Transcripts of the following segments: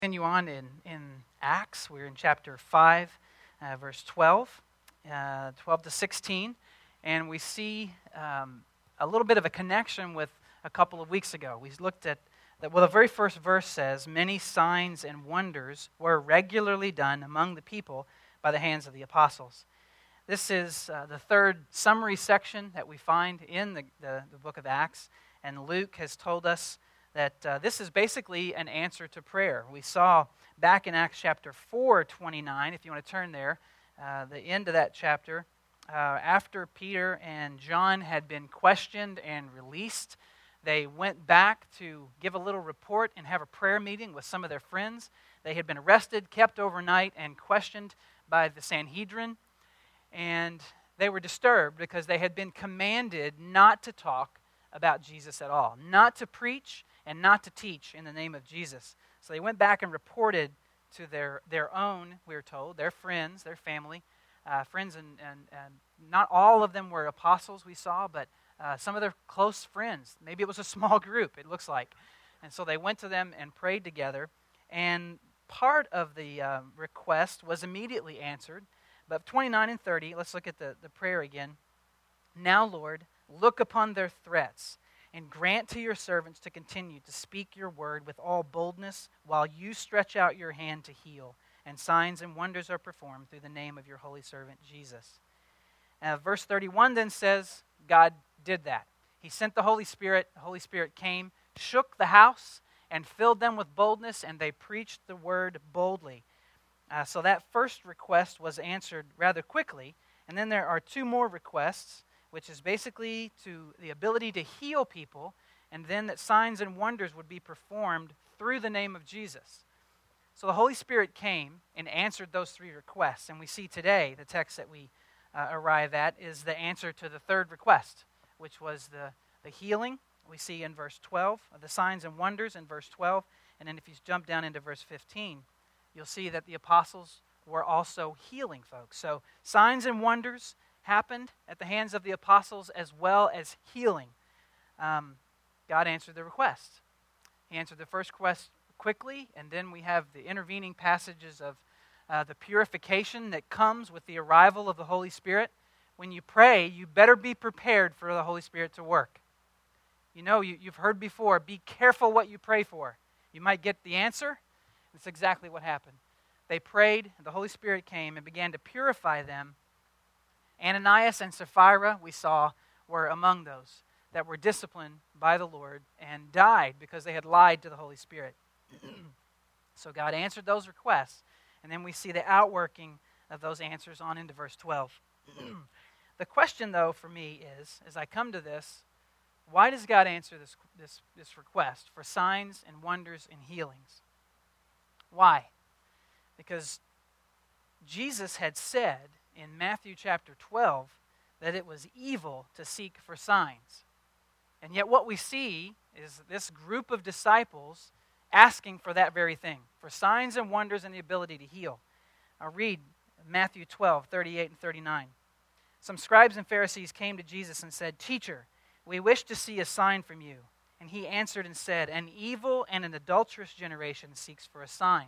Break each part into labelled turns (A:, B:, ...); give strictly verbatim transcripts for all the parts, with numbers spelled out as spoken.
A: Continue on in, in Acts. We're in chapter five, uh, verse twelve, uh, twelve to sixteen, and we see um, a little bit of a connection with a couple of weeks ago. We looked at that. Well, the very first verse says, "Many signs and wonders were regularly done among the people by the hands of the apostles." This is uh, the third summary section that we find in the, the, the book of Acts, and Luke has told us that uh, this is basically an answer to prayer. We saw back in Acts chapter four, twenty-nine, if you want to turn there, uh, the end of that chapter, uh, after Peter and John had been questioned and released, they went back to give a little report and have a prayer meeting with some of their friends. They had been arrested, kept overnight, and questioned by the Sanhedrin, and they were disturbed because they had been commanded not to talk about Jesus at all, not to preach and not to teach in the name of Jesus. So they went back and reported to their, their own, we are told, their friends, their family, uh, friends, and, and, and not all of them were apostles, we saw, but uh, some of their close friends. Maybe it was a small group, it looks like. And so they went to them and prayed together, and part of the uh, request was immediately answered. But twenty-nine and thirty, let's look at the, the prayer again. "Now, Lord, look upon their threats, and grant to your servants to continue to speak your word with all boldness while you stretch out your hand to heal, and signs and wonders are performed through the name of your holy servant Jesus." Uh, verse thirty-one then says, God did that. He sent the Holy Spirit. The Holy Spirit came, shook the house, and filled them with boldness, and they preached the word boldly. Uh, so that first request was answered rather quickly, and then there are two more requests, which is basically to the ability to heal people, and then that signs and wonders would be performed through the name of Jesus. So the Holy Spirit came and answered those three requests, and we see today, the text that we uh, arrive at is the answer to the third request, which was the, the healing. We see in verse twelve, the signs and wonders in verse twelve, and then if you jump down into verse fifteen, you'll see that the apostles were also healing folks. So signs and wonders happened at the hands of the apostles as well as healing. Um, God answered the request. He answered the first request quickly, and then we have the intervening passages of uh, the purification that comes with the arrival of the Holy Spirit. When you pray, you better be prepared for the Holy Spirit to work. You know, you, you've heard before, be careful what you pray for. You might get the answer. That's exactly what happened. They prayed, and the Holy Spirit came and began to purify them. Ananias and Sapphira, we saw, were among those that were disciplined by the Lord and died because they had lied to the Holy Spirit. So God answered those requests, and then we see the outworking of those answers on into verse twelve. The question, though, for me is, as I come to this, why does God answer this, this, this request for signs and wonders and healings? Why? Because Jesus had said in Matthew chapter twelve that it was evil to seek for signs. And yet what we see is this group of disciples asking for that very thing, for signs and wonders and the ability to heal. I'll read Matthew twelve, thirty-eight and thirty-nine. "Some scribes and Pharisees came to Jesus and said, 'Teacher, we wish to see a sign from you.' And he answered and said, 'An evil and an adulterous generation seeks for a sign.'"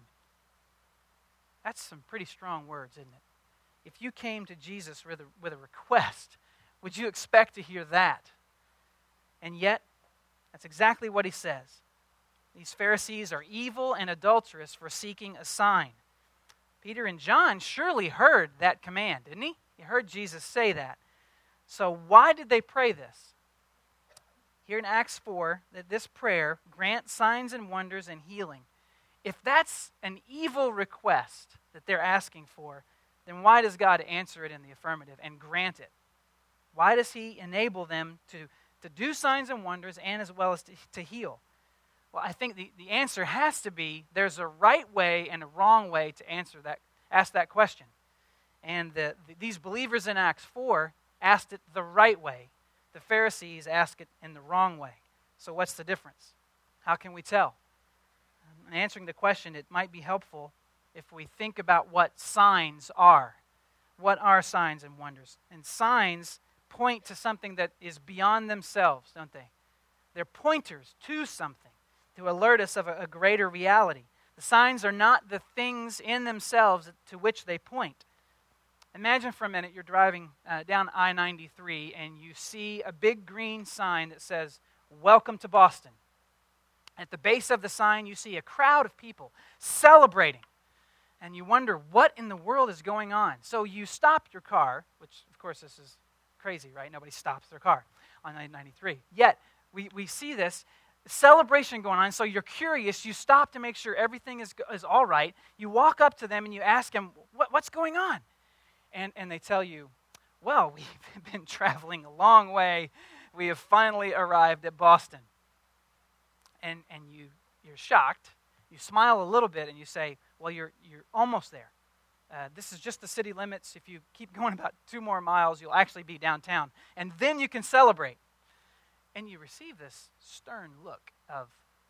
A: That's some pretty strong words, isn't it? If you came to Jesus with a, with a request, would you expect to hear that? And yet, that's exactly what he says. These Pharisees are evil and adulterous for seeking a sign. Peter and John surely heard that command, didn't he? He heard Jesus say that. So why did they pray this? Here in Acts four, that this prayer, grant signs and wonders and healing. If that's an evil request that they're asking for, then why does God answer it in the affirmative and grant it? Why does he enable them to, to do signs and wonders and as well as to, to heal? Well, I think the, the answer has to be there's a right way and a wrong way to answer that, ask that question. And the, the, these believers in Acts four asked it the right way. The Pharisees asked it in the wrong way. So what's the difference? How can we tell? In answering the question, it might be helpful if we think about what signs are. What are signs and wonders? And signs point to something that is beyond themselves, don't they? They're pointers to something, to alert us of a, a greater reality. The signs are not the things in themselves to which they point. Imagine for a minute you're driving uh, down I ninety-three and you see a big green sign that says, "Welcome to Boston." At the base of the sign, you see a crowd of people celebrating. And you wonder, what in the world is going on? So you stop your car, which, of course, this is crazy, right? Nobody stops their car on I ninety-three. Yet, we, we see this celebration going on. So you're curious. You stop to make sure everything is, is all right. You walk up to them and you ask them, what, what's going on? And, and they tell you, well, we've been traveling a long way. We have finally arrived at Boston. And, and you, you're shocked. You smile a little bit and you say, well, you're, you're almost there. Uh, this is just the city limits. If you keep going about two more miles, you'll actually be downtown. And then you can celebrate. And you receive this stern look of,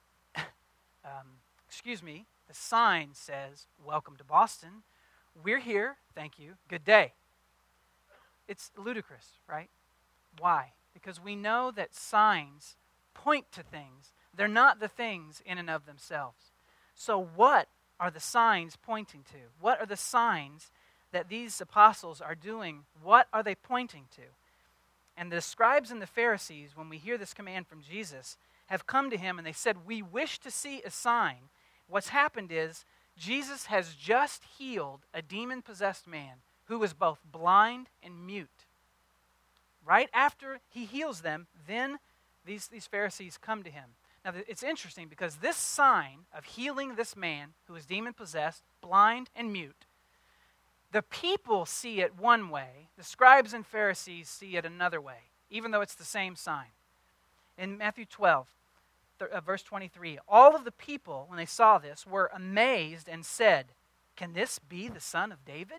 A: um, excuse me, the sign says, "Welcome to Boston. We're here. Thank you. Good day." It's ludicrous, right? Why? Because we know that signs point to things. They're not the things in and of themselves. So what are the signs pointing to? What are the signs that these apostles are doing? What are they pointing to? And the scribes and the Pharisees, when we hear this command from Jesus, have come to him and they said, "We wish to see a sign." What's happened is Jesus has just healed a demon-possessed man who was both blind and mute. Right after he heals them, then these, these Pharisees come to him. Now, it's interesting because this sign of healing this man who is demon-possessed, blind, and mute, the people see it one way. The scribes and Pharisees see it another way, even though it's the same sign. In Matthew twelve, th- uh, verse twenty-three, all of the people, when they saw this, were amazed and said, "Can this be the Son of David?"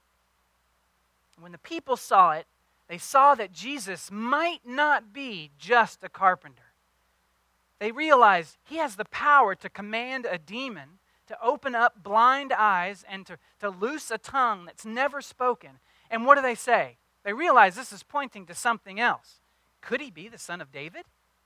A: When the people saw it, they saw that Jesus might not be just a carpenter. They realized he has the power to command a demon, to open up blind eyes, and to, to loose a tongue that's never spoken. And what do they say? They realize this is pointing to something else. Could he be the Son of David?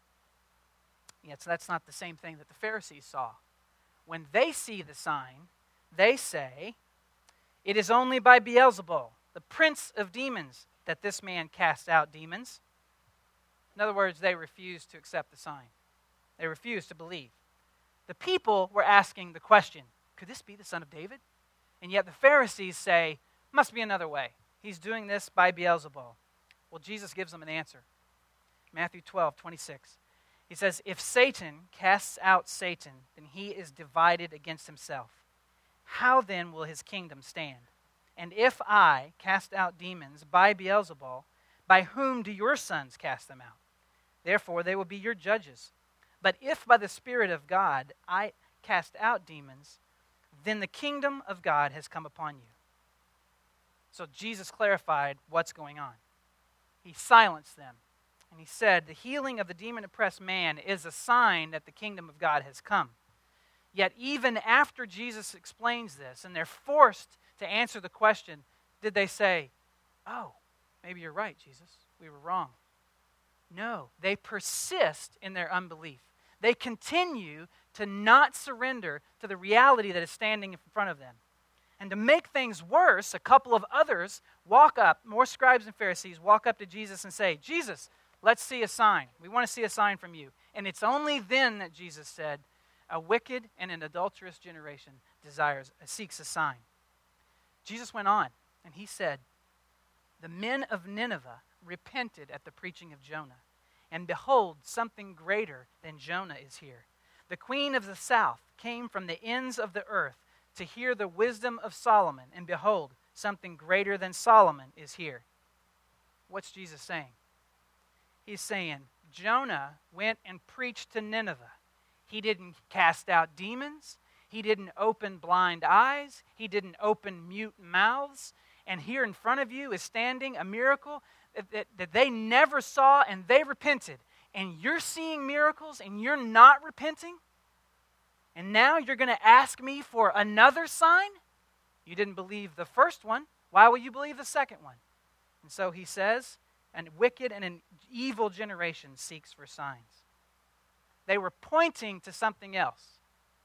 A: Yes, that's not the same thing that the Pharisees saw. When they see the sign, they say, "It is only by Beelzebul, the prince of demons, that this man casts out demons." In other words, they refuse to accept the sign. They refused to believe. The people were asking the question, could this be the Son of David? And yet the Pharisees say, must be another way. He's doing this by Beelzebul. Well, Jesus gives them an answer. Matthew twelve, twenty-six. He says, "If Satan casts out Satan, then he is divided against himself. How then will his kingdom stand? And if I cast out demons by Beelzebul, by whom do your sons cast them out? Therefore they will be your judges. But if by the Spirit of God I cast out demons, then the kingdom of God has come upon you." So Jesus clarified what's going on. He silenced them. And he said, the healing of the demon-oppressed man is a sign that the kingdom of God has come. Yet even after Jesus explains this, and they're forced to answer the question, did they say, "Oh, maybe you're right, Jesus. We were wrong"? No, they persist in their unbelief. They continue to not surrender to the reality that is standing in front of them. And to make things worse, a couple of others walk up, more scribes and Pharisees walk up to Jesus and say, "Jesus, let's see a sign. We want to see a sign from you." And it's only then that Jesus said, "A wicked and an adulterous generation desires, seeks a sign." Jesus went on and he said, "The men of Nineveh repented at the preaching of Jonah. And behold, something greater than Jonah is here. The queen of the south came from the ends of the earth to hear the wisdom of Solomon. And behold, something greater than Solomon is here." What's Jesus saying? He's saying, Jonah went and preached to Nineveh. He didn't cast out demons. He didn't open blind eyes. He didn't open mute mouths. And here in front of you is standing a miracle that, that they never saw, and they repented. And you're seeing miracles and you're not repenting? And now you're going to ask me for another sign? You didn't believe the first one. Why will you believe the second one? And so he says, a wicked and an evil generation seeks for signs. They were pointing to something else.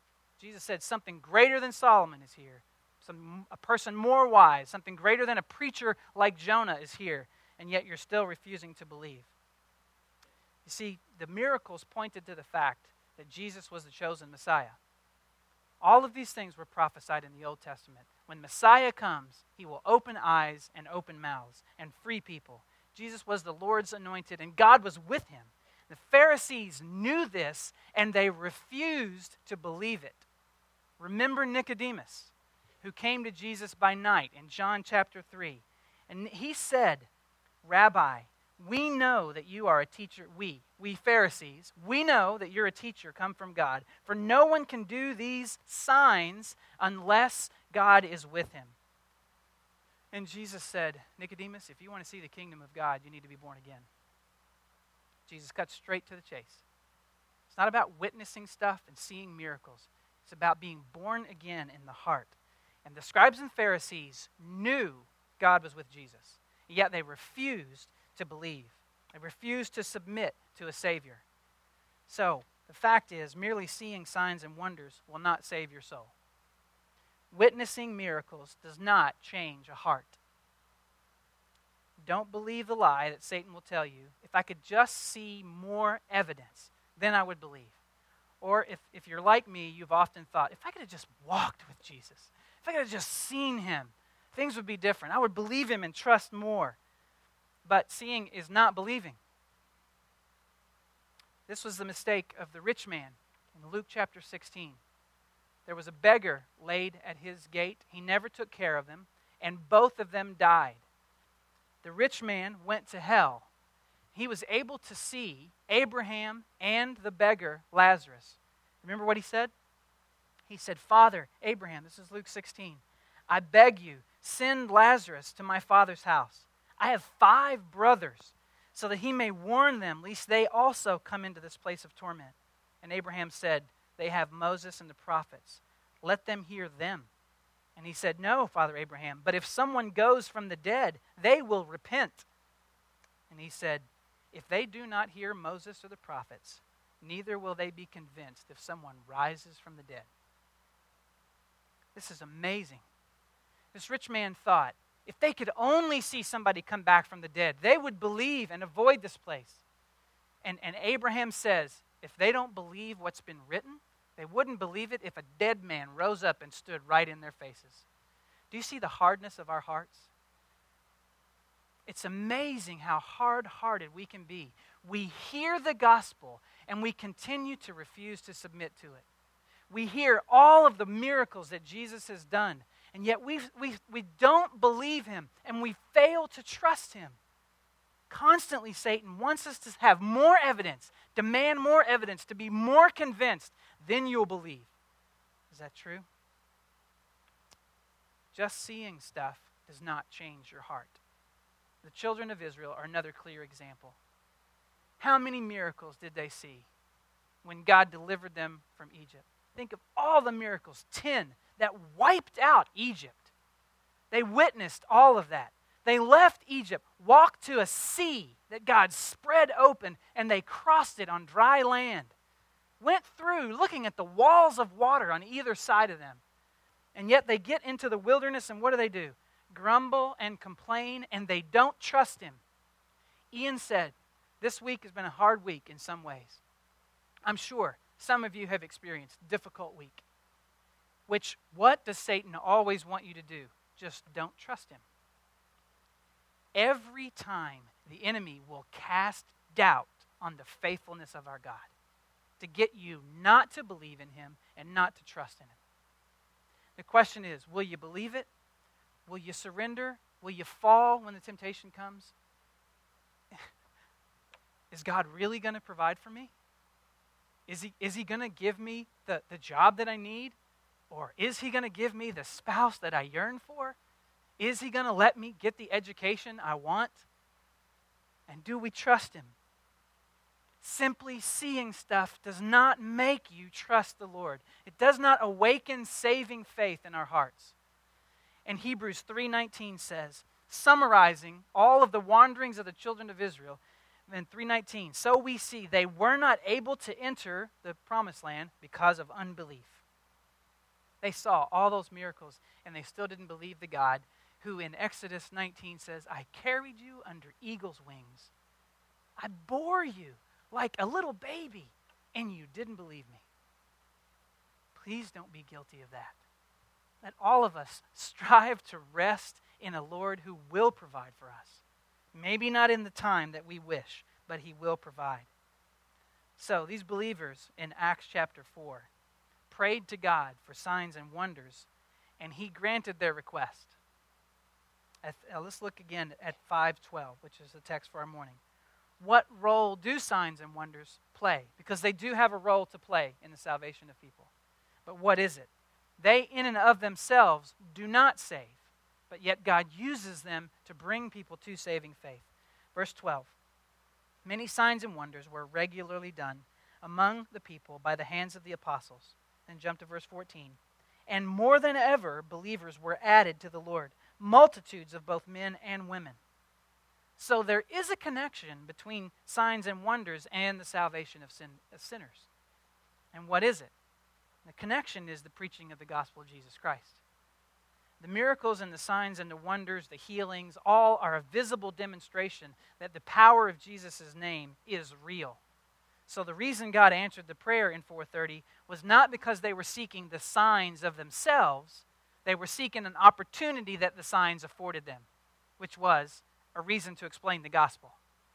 A: Jesus said something greater than Solomon is here. Some, a person more wise, something greater than a preacher like Jonah is here, and yet you're still refusing to believe. You see, the miracles pointed to the fact that Jesus was the chosen Messiah. All of these things were prophesied in the Old Testament. When Messiah comes, he will open eyes and open mouths and free people. Jesus was the Lord's anointed, and God was with him. The Pharisees knew this, and they refused to believe it. Remember Nicodemus, who came to Jesus by night in John chapter three. And he said, Rabbi, we know that you are a teacher, we, we Pharisees, we know that you're a teacher come from God, for no one can do these signs unless God is with him. And Jesus said, Nicodemus, if you want to see the kingdom of God, you need to be born again. Jesus cut straight to the chase. It's not about witnessing stuff and seeing miracles. It's about being born again in the heart. And the scribes and Pharisees knew God was with Jesus, yet they refused to believe. They refused to submit to a Savior. So, the fact is, merely seeing signs and wonders will not save your soul. Witnessing miracles does not change a heart. Don't believe the lie that Satan will tell you, if I could just see more evidence, then I would believe. Or if, if you're like me, you've often thought, if I could have just walked with Jesus, if I could have just seen him, things would be different. I would believe him and trust more. But seeing is not believing. This was the mistake of the rich man in Luke chapter sixteen. There was a beggar laid at his gate. He never took care of them, and both of them died. The rich man went to hell. He was able to see Abraham and the beggar Lazarus. Remember what he said? He said, Father, Abraham, this is Luke sixteen, I beg you, send Lazarus to my father's house. I have five brothers, so that he may warn them, lest they also come into this place of torment. And Abraham said, they have Moses and the prophets. Let them hear them. And he said, no, Father Abraham, but if someone goes from the dead, they will repent. And he said, if they do not hear Moses or the prophets, neither will they be convinced if someone rises from the dead. This is amazing. This rich man thought, if they could only see somebody come back from the dead, they would believe and avoid this place. And, and Abraham says, if they don't believe what's been written, they wouldn't believe it if a dead man rose up and stood right in their faces. Do you see the hardness of our hearts? It's amazing how hard-hearted we can be. We hear the gospel and we continue to refuse to submit to it. We hear all of the miracles that Jesus has done, and yet we, we, we don't believe him, and we fail to trust him. Constantly, Satan wants us to have more evidence, demand more evidence, to be more convinced, then you'll believe. Is that true? Just seeing stuff does not change your heart. The children of Israel are another clear example. How many miracles did they see when God delivered them from Egypt? Think of all the miracles, ten, that wiped out Egypt. They witnessed all of that. They left Egypt, walked to a sea that God spread open, and they crossed it on dry land. Went through looking at the walls of water on either side of them. And yet they get into the wilderness, and what do they do? Grumble and complain, and they don't trust him. Ian said, this week has been a hard week in some ways. I'm sure some of you have experienced a difficult week. Which, what does Satan always want you to do? Just don't trust him. Every time the enemy will cast doubt on the faithfulness of our God to get you not to believe in him and not to trust in him. The question is, will you believe it? Will you surrender? Will you fall when the temptation comes? Is God really going to provide for me? Is he, is he going to give me the, the job that I need? Or is he going to give me the spouse that I yearn for? Is he going to let me get the education I want? And do we trust him? Simply seeing stuff does not make you trust the Lord. It does not awaken saving faith in our hearts. And Hebrews three nineteen says, summarizing all of the wanderings of the children of Israel, in three nineteen, so we see they were not able to enter the promised land because of unbelief. They saw all those miracles, and they still didn't believe the God who in Exodus nineteen says, I carried you under eagle's wings. I bore you like a little baby, and you didn't believe me. Please don't be guilty of that. Let all of us strive to rest in a Lord who will provide for us. Maybe not in the time that we wish, but he will provide. So these believers in Acts chapter four prayed to God for signs and wonders, and he granted their request. At, uh, let's look again at five twelve, which is the text for our morning. What role do signs and wonders play? Because they do have a role to play in the salvation of people. But what is it? They in and of themselves do not save, but yet God uses them to bring people to saving faith. Verse twelve. Many signs and wonders were regularly done among the people by the hands of the apostles. Then jump to verse fourteen. And more than ever, believers were added to the Lord, multitudes of both men and women. So there is a connection between signs and wonders and the salvation of, sin, of sinners. And what is it? The connection is the preaching of the gospel of Jesus Christ. The miracles and the signs and the wonders, the healings, all are a visible demonstration that the power of Jesus' name is real. So the reason God answered the prayer in four thirty was not because they were seeking the signs of themselves. They were seeking an opportunity that the signs afforded them, which was a reason to explain the gospel.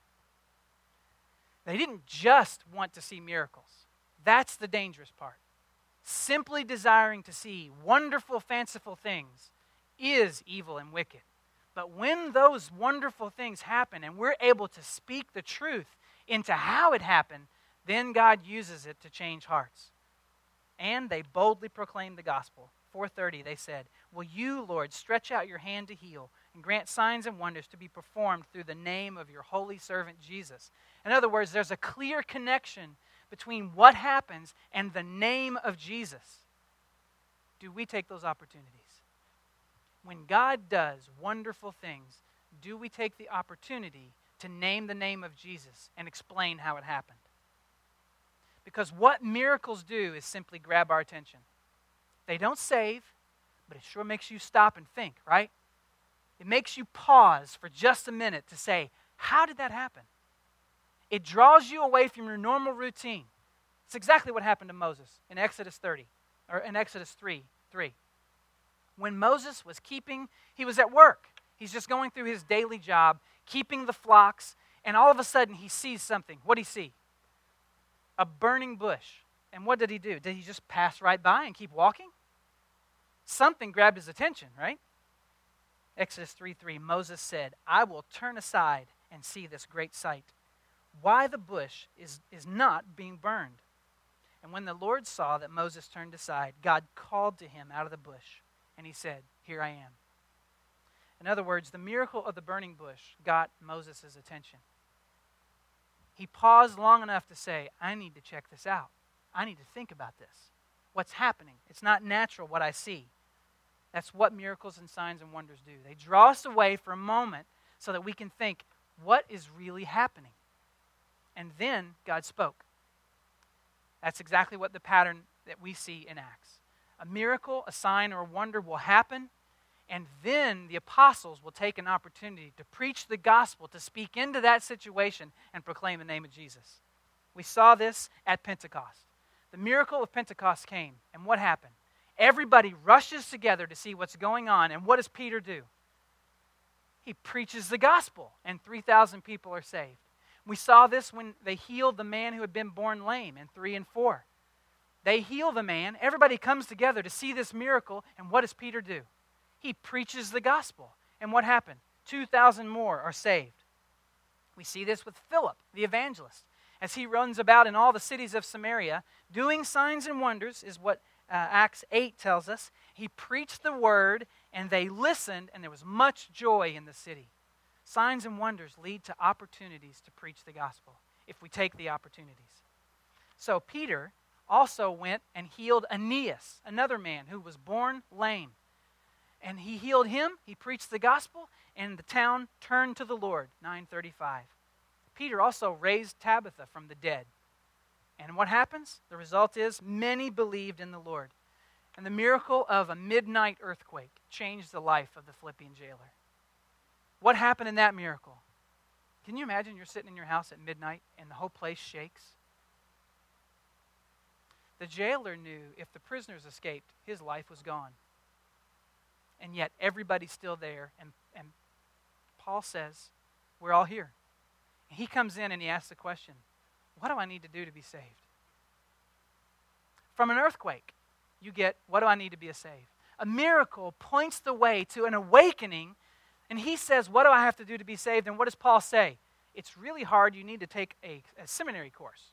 A: They didn't just want to see miracles. That's the dangerous part. Simply desiring to see wonderful, fanciful things is evil and wicked. But when those wonderful things happen and we're able to speak the truth into how it happened, then God uses it to change hearts. And they boldly proclaimed the gospel. four thirty, they said, will you, Lord, stretch out your hand to heal and grant signs and wonders to be performed through the name of your holy servant Jesus? In other words, there's a clear connection between what happens and the name of Jesus. Do we take those opportunities? When God does wonderful things, do we take the opportunity to name the name of Jesus and explain how it happened? Because what miracles do is simply grab our attention. They don't save, but it sure makes you stop and think, right? It makes you pause for just a minute to say, how did that happen? It draws you away from your normal routine. It's exactly what happened to Moses in Exodus thirty, or in Exodus three, three. When Moses was keeping, he was at work. He's just going through his daily job, keeping the flocks, and all of a sudden he sees something. What did he see? A burning bush. And what did he do? Did he just pass right by and keep walking? Something grabbed his attention, right? Exodus three three, Moses said, I will turn aside and see this great sight, why the bush is, is not being burned. And when the Lord saw that Moses turned aside, God called to him out of the bush, and he said, here I am. In other words, the miracle of the burning bush got Moses' attention. He paused long enough to say, I need to check this out. I need to think about this. What's happening? It's not natural what I see. That's what miracles and signs and wonders do. They draw us away for a moment so that we can think, what is really happening? And then God spoke. That's exactly what the pattern that we see in Acts. A miracle, a sign, or a wonder will happen, and then the apostles will take an opportunity to preach the gospel, to speak into that situation and proclaim the name of Jesus. We saw this at Pentecost. The miracle of Pentecost came, and what happened? Everybody rushes together to see what's going on, and what does Peter do? He preaches the gospel, and three thousand people are saved. We saw this when they healed the man who had been born lame in three and four. They heal the man, everybody comes together to see this miracle, and what does Peter do? He preaches the gospel, and what happened? two thousand more are saved. We see this with Philip, the evangelist. As he runs about in all the cities of Samaria, doing signs and wonders is what uh, Acts eight tells us. He preached the word, and they listened, and there was much joy in the city. Signs and wonders lead to opportunities to preach the gospel, if we take the opportunities. So Peter also went and healed Aeneas, another man who was born lame. And he healed him, he preached the gospel, and the town turned to the Lord, nine thirty-five. Peter also raised Tabitha from the dead. And what happens? The result is many believed in the Lord. And the miracle of a midnight earthquake changed the life of the Philippian jailer. What happened in that miracle? Can you imagine you're sitting in your house at midnight and the whole place shakes? The jailer knew if the prisoners escaped, his life was gone. And yet everybody's still there. And, and Paul says, we're all here. He comes in and he asks the question, what do I need to do to be saved? From an earthquake, you get, what do I need to be saved? A miracle points the way to an awakening, and he says, what do I have to do to be saved? And what does Paul say? It's really hard. You need to take a, a seminary course.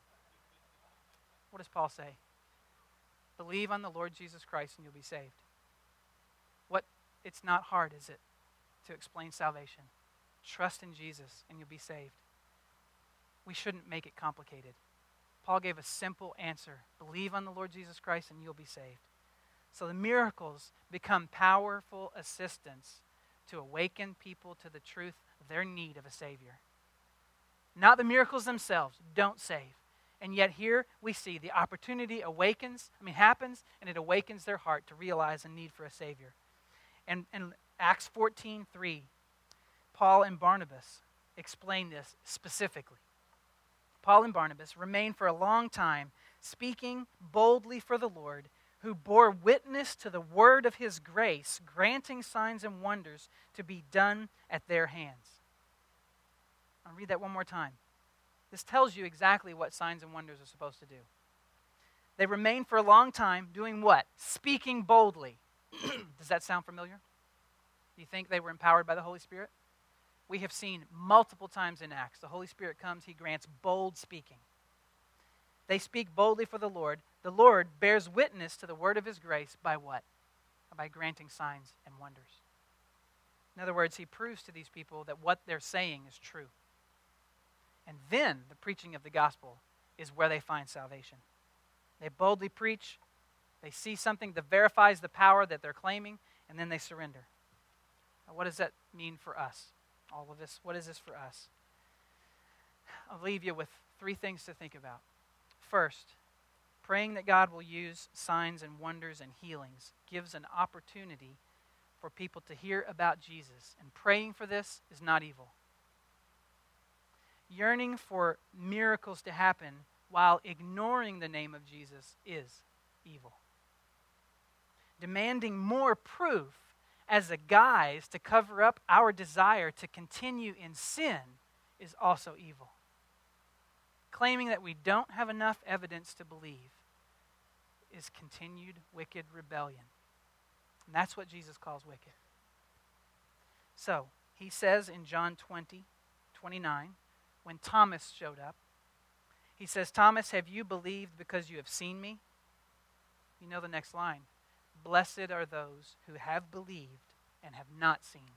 A: What does Paul say? Believe on the Lord Jesus Christ and you'll be saved. What? It's not hard, is it, to explain salvation? Trust in Jesus and you'll be saved. We shouldn't make it complicated. Paul gave a simple answer. Believe on the Lord Jesus Christ and you'll be saved. So the miracles become powerful assistants to awaken people to the truth of their need of a Savior. Not the miracles themselves don't save. And yet here we see the opportunity awakens, I mean happens, and it awakens their heart to realize a need for a Savior. And in Acts fourteen three, Paul and Barnabas explain this specifically. Paul and Barnabas remained for a long time speaking boldly for the Lord, who bore witness to the word of his grace, granting signs and wonders to be done at their hands. I'll read that one more time. This tells you exactly what signs and wonders are supposed to do. They remained for a long time doing what? Speaking boldly. Does that sound familiar? Do you think they were empowered by the Holy Spirit? We have seen multiple times in Acts, the Holy Spirit comes, he grants bold speaking. They speak boldly for the Lord. The Lord bears witness to the word of his grace by what? By granting signs and wonders. In other words, he proves to these people that what they're saying is true. And then the preaching of the gospel is where they find salvation. They boldly preach, they see something that verifies the power that they're claiming, and then they surrender. Now, what does that mean for us? All of this, what is this for us? I'll leave you with three things to think about. First, praying that God will use signs and wonders and healings gives an opportunity for people to hear about Jesus. And praying for this is not evil. Yearning for miracles to happen while ignoring the name of Jesus is evil. Demanding more proof as a guise to cover up our desire to continue in sin is also evil. Claiming that we don't have enough evidence to believe is continued wicked rebellion. And that's what Jesus calls wicked. So, he says in John twenty, twenty-nine, when Thomas showed up, he says, Thomas, have you believed because you have seen me? You know the next line. Blessed are those who have believed and have not seen.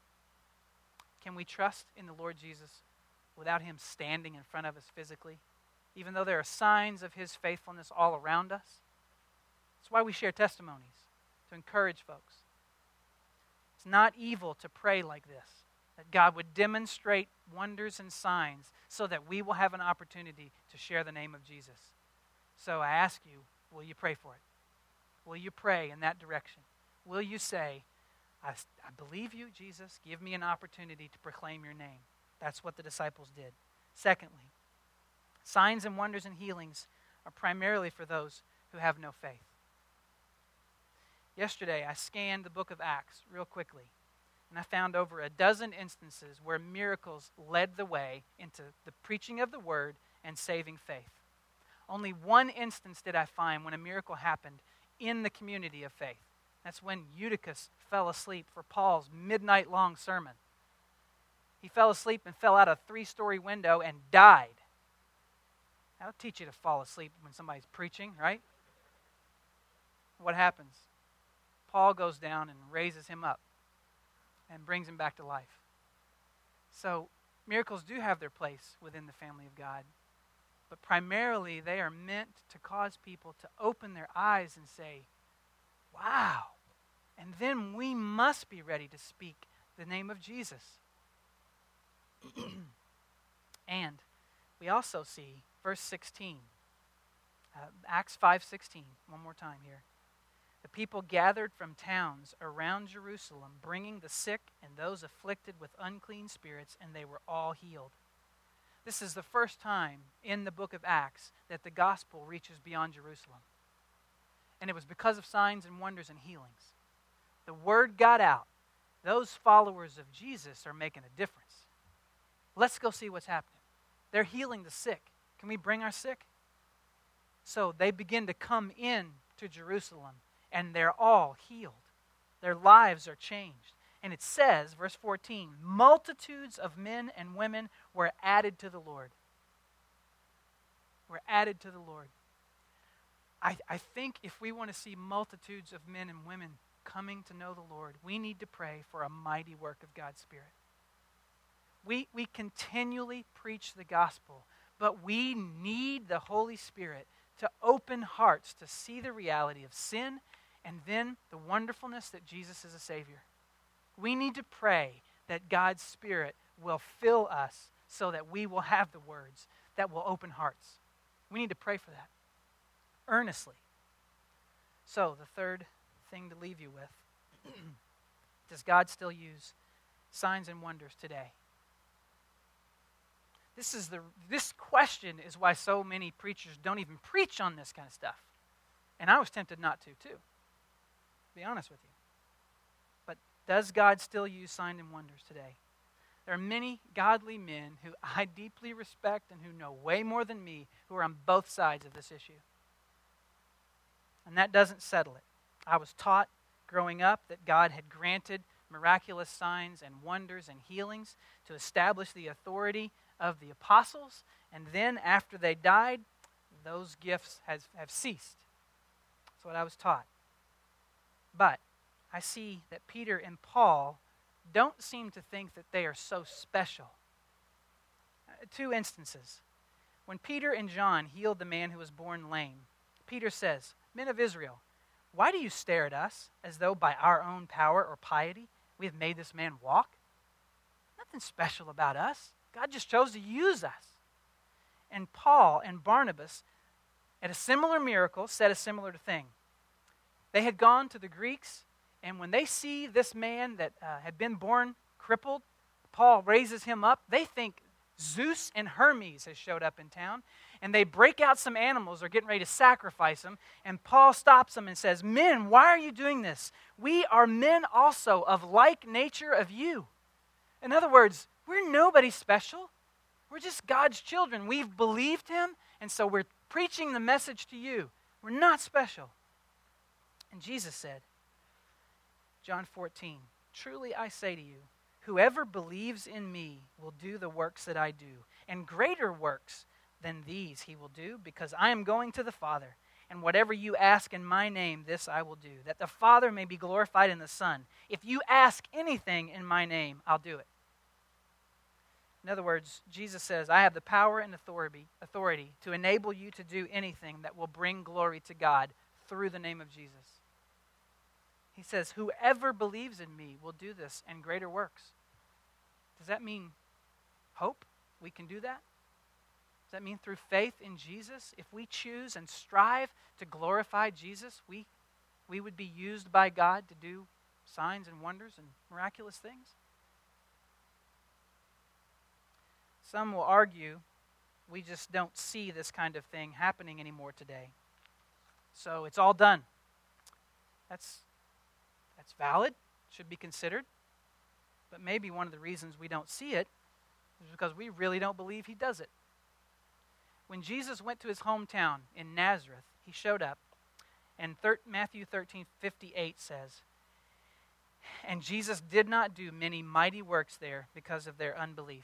A: Can we trust in the Lord Jesus without him standing in front of us physically, even though there are signs of his faithfulness all around us? That's why we share testimonies, to encourage folks. It's not evil to pray like this, that God would demonstrate wonders and signs so that we will have an opportunity to share the name of Jesus. So I ask you, will you pray for it? Will you pray in that direction? Will you say, I, I believe you, Jesus. Give me an opportunity to proclaim your name. That's what the disciples did. Secondly, signs and wonders and healings are primarily for those who have no faith. Yesterday, I scanned the book of Acts real quickly, and I found over a dozen instances where miracles led the way into the preaching of the word and saving faith. Only one instance did I find when a miracle happened in the community of faith. That's when Eutychus fell asleep for Paul's midnight-long sermon. He fell asleep and fell out a three-story window and died. That'll teach you to fall asleep when somebody's preaching, right? What happens? Paul goes down and raises him up and brings him back to life. So miracles do have their place within the family of God. But primarily, they are meant to cause people to open their eyes and say, wow. And then we must be ready to speak the name of Jesus. And we also see verse sixteen. Uh, Acts five sixteen. One more time here. The people gathered from towns around Jerusalem, bringing the sick and those afflicted with unclean spirits, and they were all healed. This is the first time in the book of Acts that the gospel reaches beyond Jerusalem. And it was because of signs and wonders and healings. The word got out. Those followers of Jesus are making a difference. Let's go see what's happening. They're healing the sick. Can we bring our sick? So they begin to come in to Jerusalem, and they're all healed. Their lives are changed. And it says, verse fourteen, multitudes of men and women were added to the Lord. Were added to the Lord. I, I think if we want to see multitudes of men and women coming to know the Lord, we need to pray for a mighty work of God's Spirit. We, we continually preach the gospel, but we need the Holy Spirit to open hearts to see the reality of sin and then the wonderfulness that Jesus is a Savior. We need to pray that God's Spirit will fill us so that we will have the words that will open hearts. We need to pray for that earnestly. So, the third thing to leave you with, does God still use signs and wonders today? This is the this question is why so many preachers don't even preach on this kind of stuff. And I was tempted not to, too. To be honest with you. But does God still use signs and wonders today? There are many godly men who I deeply respect and who know way more than me who are on both sides of this issue. And that doesn't settle it. I was taught growing up that God had granted miraculous signs and wonders and healings to establish the authority of the apostles, and then after they died, those gifts has, have ceased. That's what I was taught. But I see that Peter and Paul don't seem to think that they are so special. Uh, two instances. When Peter and John healed the man who was born lame, Peter says, "Men of Israel, why do you stare at us as though by our own power or piety we have made this man walk? Nothing special about us. God just chose to use us." And Paul and Barnabas, at a similar miracle, said a similar thing. They had gone to the Greeks, and when they see this man that uh, had been born crippled, Paul raises him up. They think Zeus and Hermes has showed up in town, and they break out some animals. They're getting ready to sacrifice them, and Paul stops them and says, "Men, why are you doing this? We are men also of like nature of you." In other words, we're nobody special. We're just God's children. We've believed him, and so we're preaching the message to you. We're not special. And Jesus said, John fourteen, "Truly I say to you, whoever believes in me will do the works that I do, and greater works than these he will do, because I am going to the Father. And whatever you ask in my name, this I will do, that the Father may be glorified in the Son. If you ask anything in my name, I'll do it." In other words, Jesus says, I have the power and authority, authority to enable you to do anything that will bring glory to God through the name of Jesus. He says, whoever believes in me will do this and greater works. Does that mean hope? We can do that? Does that mean through faith in Jesus? If we choose and strive to glorify Jesus, we, we would be used by God to do signs and wonders and miraculous things? Some will argue we just don't see this kind of thing happening anymore today. So it's all done. That's, that's valid, should be considered. But maybe one of the reasons we don't see it is because we really don't believe he does it. When Jesus went to his hometown in Nazareth, he showed up, and thir- Matthew thirteen fifty-eight says, "And Jesus did not do many mighty works there because of their unbelief."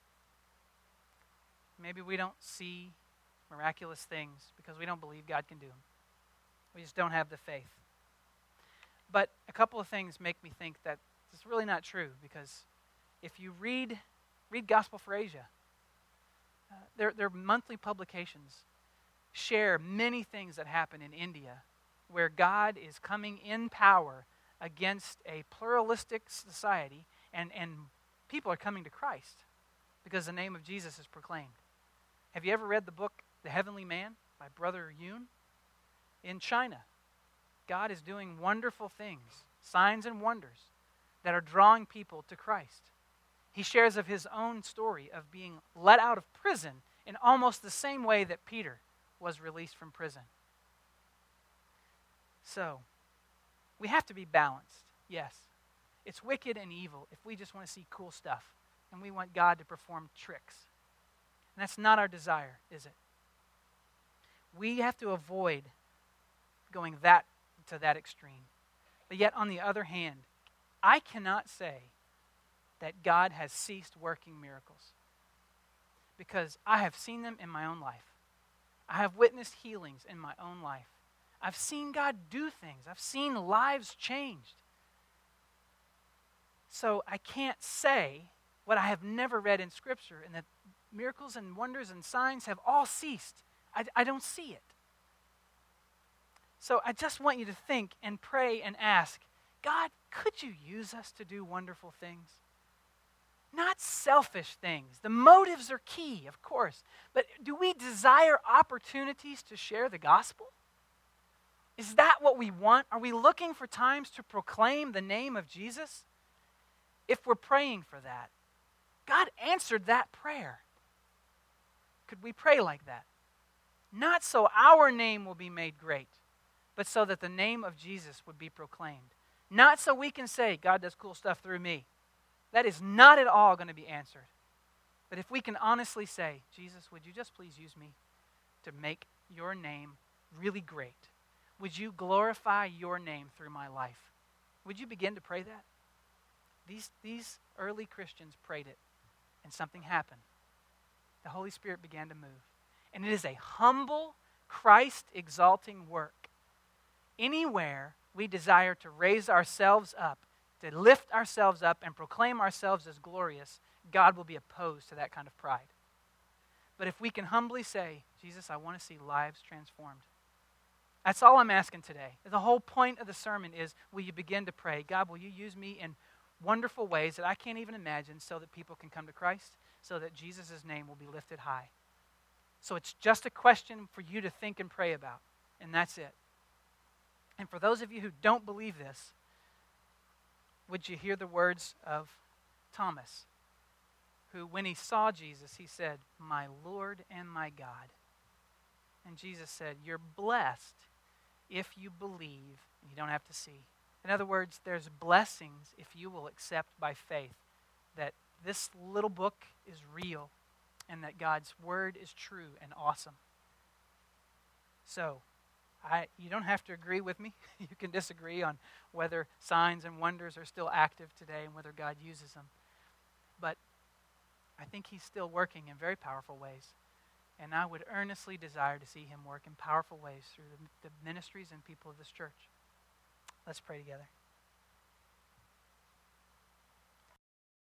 A: Maybe we don't see miraculous things because we don't believe God can do them. We just don't have the faith. But a couple of things make me think that it's really not true, because if you read read Gospel for Asia, uh, their, their monthly publications share many things that happen in India where God is coming in power against a pluralistic society, and, and people are coming to Christ because the name of Jesus is proclaimed. Have you ever read the book The Heavenly Man by Brother Yun? In China, God is doing wonderful things, signs and wonders, that are drawing people to Christ. He shares of his own story of being let out of prison in almost the same way that Peter was released from prison. So, we have to be balanced, yes. It's wicked and evil if we just want to see cool stuff and we want God to perform tricks. And that's not our desire, is it? We have to avoid going that to that extreme. But yet, on the other hand, I cannot say that God has ceased working miracles, because I have seen them in my own life. I have witnessed healings in my own life. I've seen God do things. I've seen lives changed. So I can't say what I have never read in Scripture, and that miracles and wonders and signs have all ceased. I, I don't see it. So I just want you to think and pray and ask, God, could you use us to do wonderful things? Not selfish things. The motives are key, of course. But do we desire opportunities to share the gospel? Is that what we want? Are we looking for times to proclaim the name of Jesus? If we're praying for that, God answered that prayer. Could we pray like that? Not so our name will be made great, but so that the name of Jesus would be proclaimed. Not so we can say, God does cool stuff through me. That is not at all going to be answered. But if we can honestly say, Jesus, would you just please use me to make your name really great? Would you glorify your name through my life? Would you begin to pray that? These, these early Christians prayed it, and something happened. The Holy Spirit began to move. And it is a humble, Christ-exalting work. Anywhere we desire to raise ourselves up, to lift ourselves up and proclaim ourselves as glorious, God will be opposed to that kind of pride. But if we can humbly say, Jesus, I want to see lives transformed. That's all I'm asking today. The whole point of the sermon is, will you begin to pray, God, will you use me in wonderful ways that I can't even imagine so that people can come to Christ, so that Jesus' name will be lifted high. So it's just a question for you to think and pray about, and that's it. And for those of you who don't believe this, would you hear the words of Thomas, who when he saw Jesus, he said, my Lord and my God. And Jesus said, you're blessed if you believe and you don't have to see. In other words, there's blessings if you will accept by faith that this little book is real and that God's word is true and awesome. So, I, you don't have to agree with me. You can disagree on whether signs and wonders are still active today and whether God uses them. But I think he's still working in very powerful ways. And I would earnestly desire to see him work in powerful ways through the, the ministries and people of this church. Let's pray together.